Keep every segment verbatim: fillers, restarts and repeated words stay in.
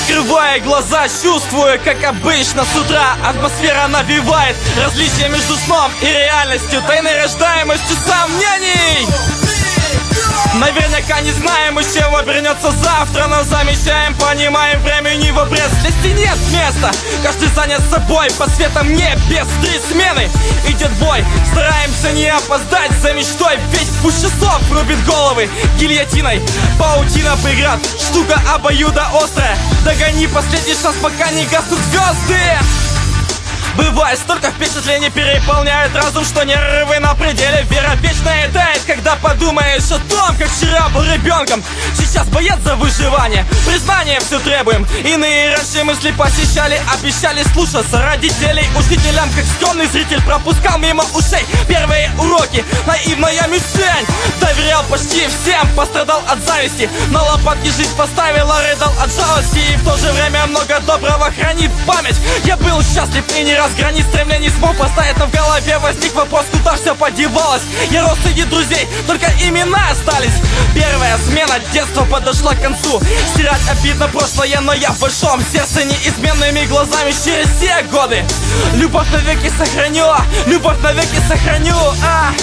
Открывая глаза, чувствую, как обычно с утра атмосфера навевает различия между сном и реальностью, тайной рождаемостью сомнений. Наверняка не знаем, из чего вернется завтра, но замечаем, понимаем, времени в обрез. Здесь нет места, каждый занят собой, по светам небес три смены идет бой. Стараемся не опоздать за мечтой, ведь пусть часов рубит головы гильотиной. Паутина преград, штука обоюда острая. Догони последний шанс, пока не гаснут звезды. Бывает, столько впечатлений переполняет разум, что нервы на пределе. Вера вечная тает, когда подумаешь о том, как вчера был ребенком. Сейчас боец за выживание, признание все требуем. Иные раньше мысли посещали, обещали слушаться родителей. Учителям, как скромный зритель, пропускал мимо ушей первые уроки. Наивная мишень, доверял почти всем, пострадал от зависти. На лопатки жизнь поставила, рыдал от жалости. И в то же время много доброго хранит память. Я был счастлив и не раз границ стремлений смог поставить, но в голове возник вопрос, куда все подевалось. Я рос среди друзей, только имена остались. Первая смена детства подошла к концу. Стирать обидно прошлое, но я в большом сердце неизменными глазами через все годы. Любовь навеки сохраню, любовь навеки сохраню, а.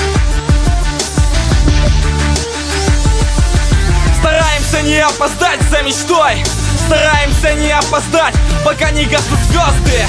Стараемся не опоздать за мечтой, стараемся не опоздать, пока не гаснут звезды.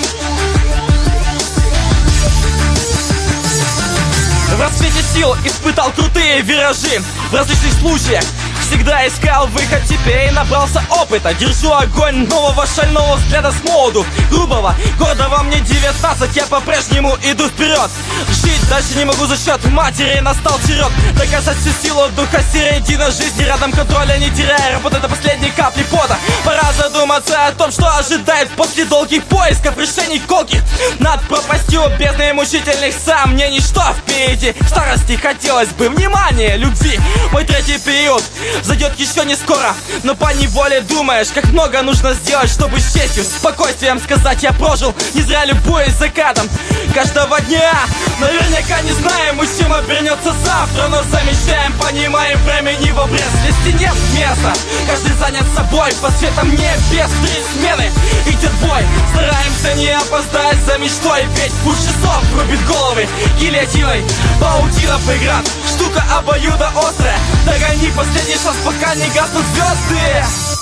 В расцвете сил испытал крутые виражи. В различных случаях всегда искал выход, теперь набрался опыта. Держу огонь нового шального взгляда с молоду. Грубого, гордого мне девятнадцать, я по-прежнему иду вперед. Жить дальше не могу за счет матери, настал черед доказать всю силу духа, середина жизни. Рядом контроля не теряя, работать до последней капли пота. Пора задуматься о том, что ожидает после долгих поисков, решений колких над пропастью бездны мучительных сомнений. Что впереди? В старости хотелось бы внимания, любви. Мой третий период зайдет еще не скоро, но поневоле думаешь, как много нужно сделать, чтобы с честью, спокойствием сказать: я прожил, не зря любуюсь закатом каждого дня. Наверняка не знаем, и чем обернется завтра, но замечаем, понимаем, времени в обрез. Здесь нет места, каждый занят собой, по светам небес три смены идет бой. Стараемся не опоздать за мечтой, ведь пусть часов рубит головы гильотиной. Паутина преград, штука обоюда острая. Догони последний шанс, пока не гаснут звезды.